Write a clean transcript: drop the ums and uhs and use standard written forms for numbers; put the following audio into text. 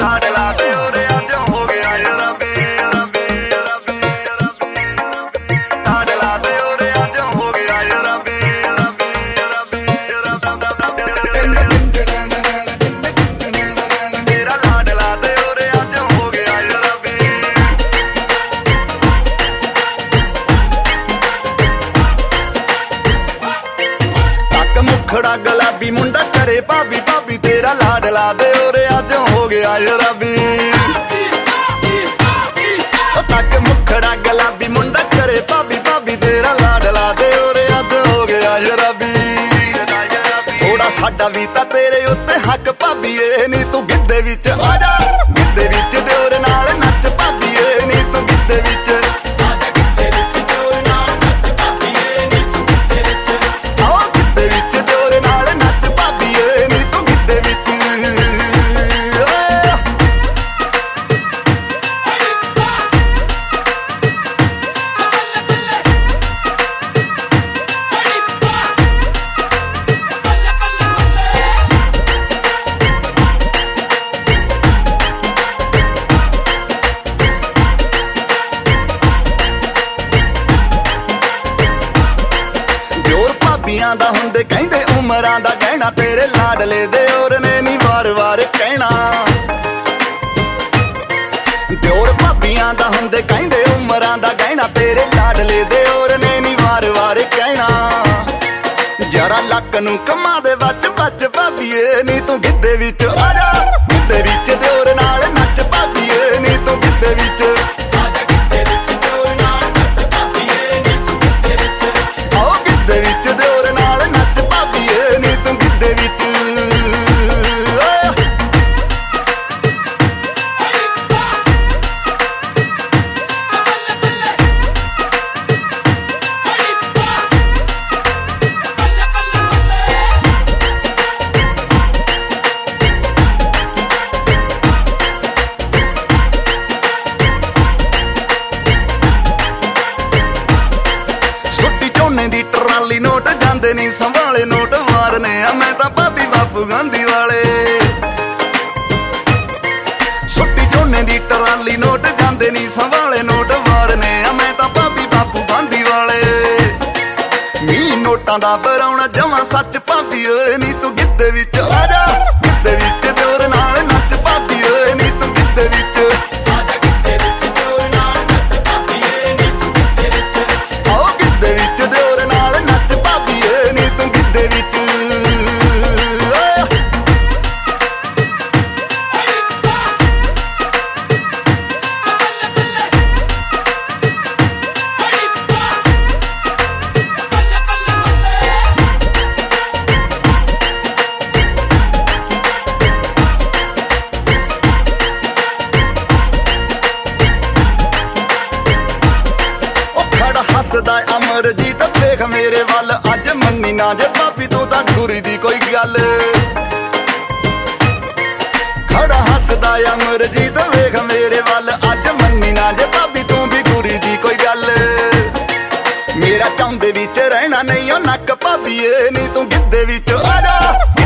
मुखड़ा गुलाबी मुंडा करे भाभी भाभी तेरा लाडला दे ओरे अज हो गया शराबी। तक मुखड़ा गुलाबी मुंडा करे भाभी भाभी तेरा लाडला दे ओरे अज हो गया शराबी। थोड़ा साडा भी तां तेरे उत्ते हक भाभी ए नी तू गिद्धे विच आ जा गिद्धे विच दे ओरे नाल नच भाभी ए नी तू गिद्धे विच दा हुंदे कहंदे उमरां दा गहना तेरे लाडले दे और ने नी वार वार कहना। दियोर भाबियां दा हुंदे कहंदे उमरां दा गहना तेरे लाडले दे और ने नी वार वार कहना। जरा लक नूं कमा दे बच बच भाबीए नी तू गिद्धे विच आ जा गिद्धे विच दियोर नाल नच भाबीए नी तू गिद्धे विच दी ट्राली नोट जांदे नी संभाले नोट मारने आ मैं तां भाभी बापू गांधी वाले। छुट्टी झोने दी ट्राली नोट जांदे नी संभाले नोट मारने आ मैं तां भाभी बापू गांधी वाले। नी नोटां दा बरौणा जमां सच भाभी ओए नी तू गिद्धे विच आ जा गिद्धे विच दियोर नाल नच भाभी ओए नी तू गिद्धे विच हसदा अमरजीत देख मेरे वल अज मन्नी ना जे भाभी तू तां गुरी दी कोई गल। खड़ा हसदा अमरजीत वेख मेरे वल अज मन्नी ना जे भाभी तू भी गुरी दी कोई गल। मेरा चाहुंदे विच रहना नहीं ओ नक भाभी ए नी तू गिद्धे विच आ जा।